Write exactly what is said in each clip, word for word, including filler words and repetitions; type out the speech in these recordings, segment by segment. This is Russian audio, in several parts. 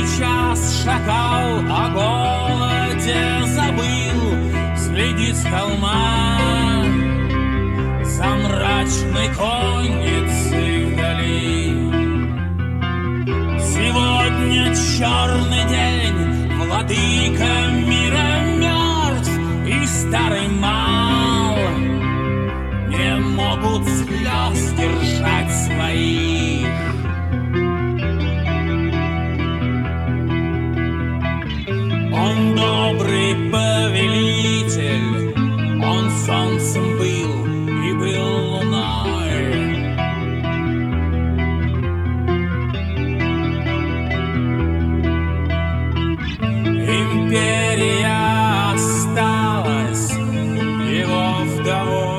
сейчас шакал о голоде забыл, следит с холма за мрачной конницей вдали. Сегодня черный день, владыка мира мертв, и старый мал не могут слез держать своих. Он добрый повелитель, он солнцем был и был луной. Империя осталась его вдовой.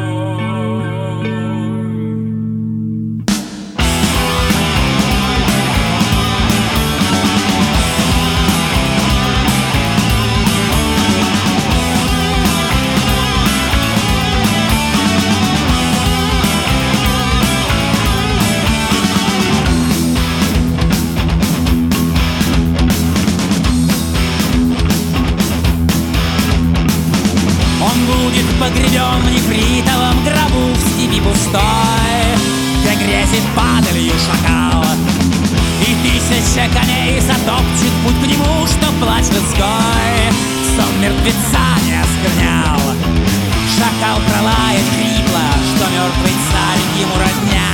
Погребен в нефритовом гробу в степи пустой, где грязит падалью шакал, и тысяча коней затопчет путь к нему, что плач людской сон мертвеца не осквернял. Шакал пролает хрипло, что мертвый царь ему родня.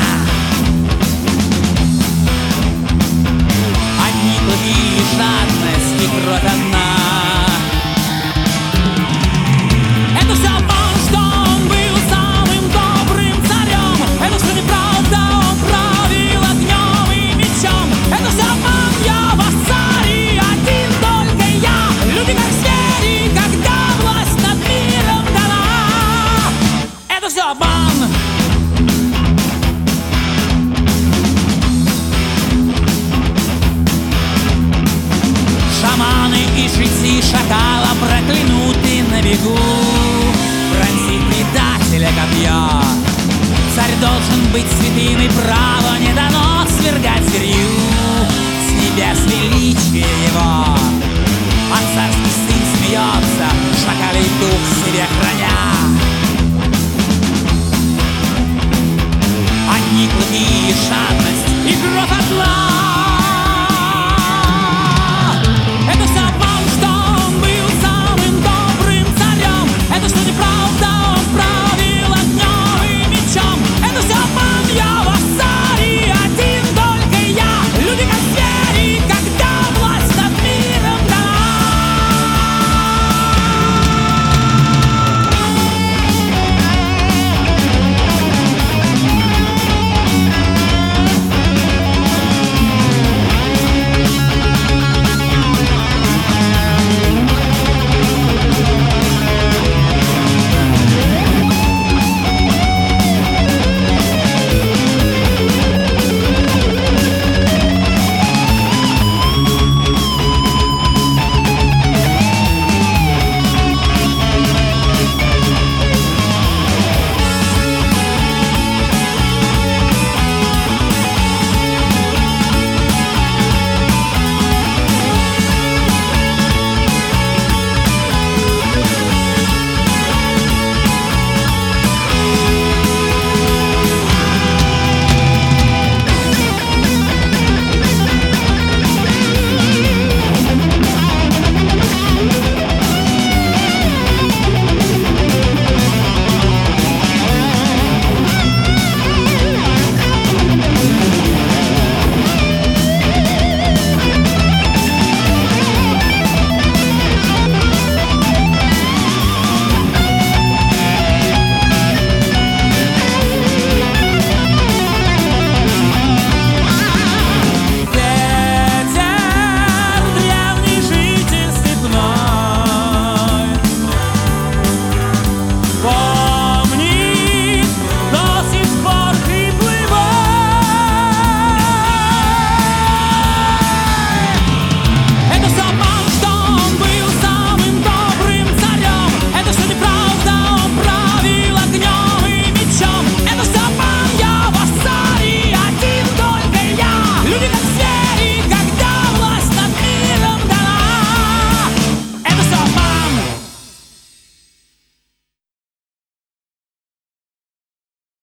Одни клыки и жадность, и кровь одна. Это все он, что он был самым добрым царем. Это все неправда, он правил огнем и мечом. Это все обман, я ваш царь, и один только я. Люди как звери, когда власть над миром дана. Это все обман. Шаманы и жрецы шакала проклянуты на бегу. Пронзит предателя копье. Царь должен быть святым, и право не дано свергать зверью. С небес величие его, а царский сын смеется, шакалий дух себе хранит.